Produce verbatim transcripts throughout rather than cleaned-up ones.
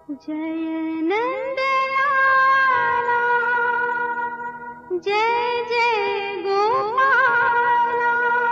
जय नंद लाला, जय जय गोपाला।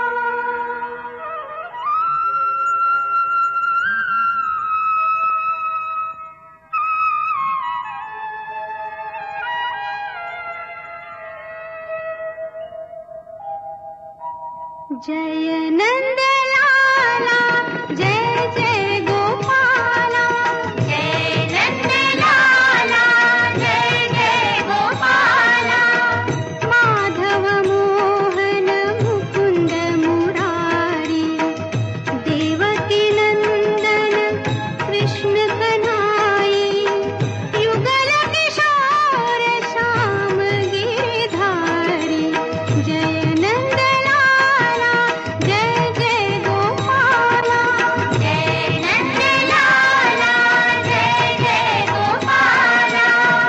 जय नंद लाला, जय जय गोपाला। जय नंद लाला, जय जय गोपाला। माधव मोहन मुकुंद मुरारी, देवकी नंदन कृष्ण कन्हैया। युगल किशोर श्याम गिरधारी। जय नंद लाला, जय जय गोपाला। जय नंद लाला, जय जय गोपाला।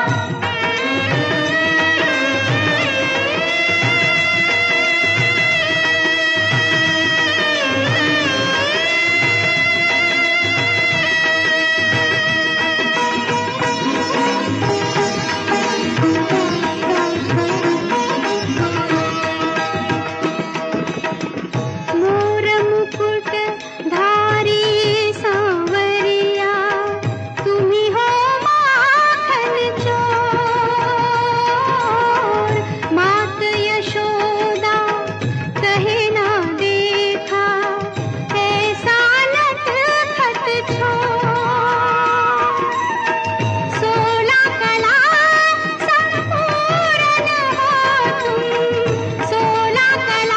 मोर मुकुट धारी सांवरिया, तुम्ही हो माखन चोर। मात यशोदा कहे ना देखा, ऐसा नटखट छोर। सोलह कला संपूर्ण हो तुम, सोलह कला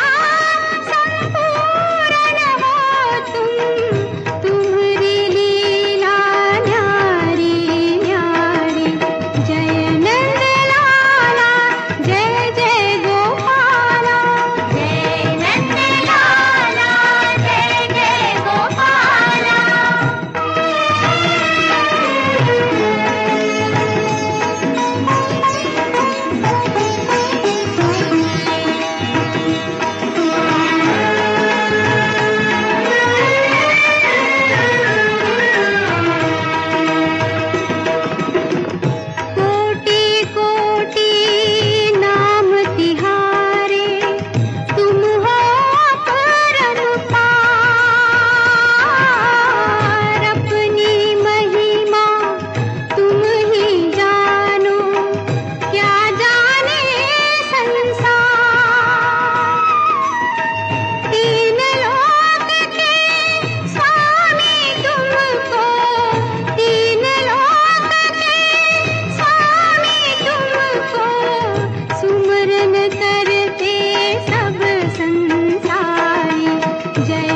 संपूर्ण हो तुम। तुम्हारी लीला न्यारी न्यारी। जय नंद लाला, जय जय गोपाला। जय नंद लाला, जय जय गोपाला। कोटि कोटि नाम तिहारे, तुम हो अपरंपार। अपनी महिमा तुम ही जानो, क्या जाने संसार। तीन लोक के स्वामी तुमको, तीन लोक के स्वामी तुमको। सुमरन करते सब संसारी। जय